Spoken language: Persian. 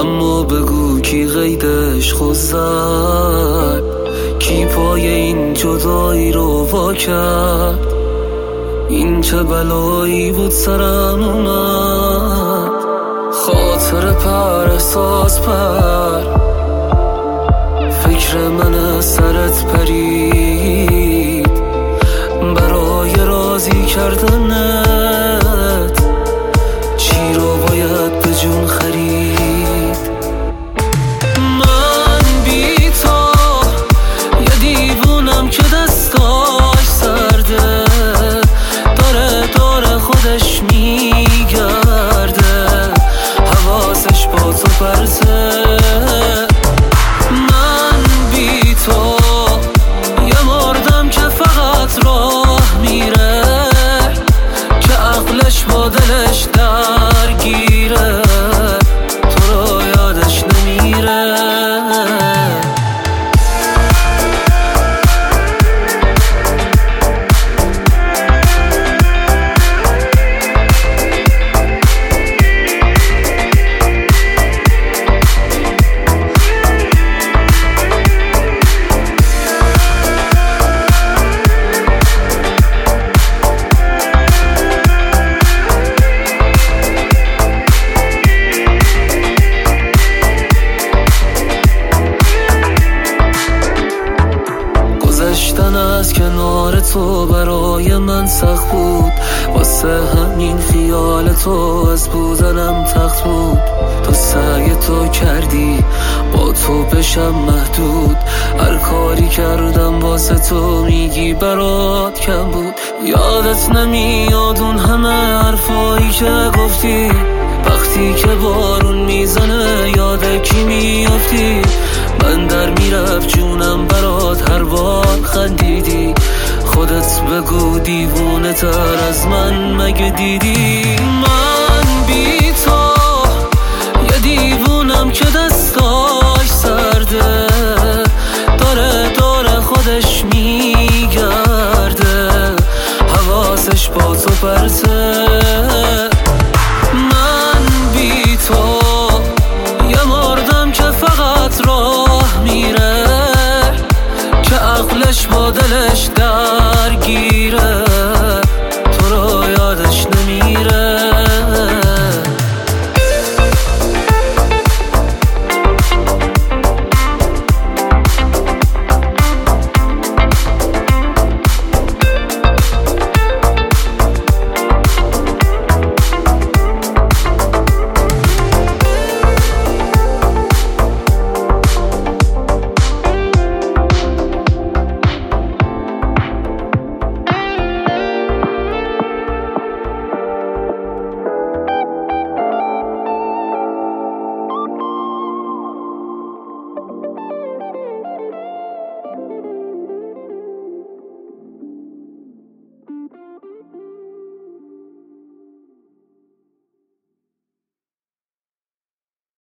اما بگو کی قیدش خود زد، کی پای این جدایی رو وا کرد. این چه بلایی بود سرم اومد، خاطر پر احساس پر، فکر من سرت پرید برای راضی کردنت. چی رو باید به جون خرید؟ من بی تو یه دیوونم که دستاش سرده، داره خودش میگرده، حواسش با تو پرته. من بی تو یه مردم که فقط راه میره، که عقلش با دلش درگیره، تو رو یادش نمیره. گذشتن از کنار تو برای من سخت بود، واسه همین خیال تو از بودنم تخت بود. تو سعی تو کردی با تو بشم محدود، هر کاری کردم واسه تو میگی برات کم بود. یادت نمیاد اون همه حرفایی که گفتی، وقتی که بارون میزنه یاد کی میافتی. من در میرفت جونم برات هر بار خندیدی، خودت بگو دیوونه تر از من مگه دیدی؟ من بی تو یه دیوونم که دستاش سرده، داره خودش میگرده، حواسش با تو پرته. من بی تو یه مردم که فقط راه میره، که عقلش با دلش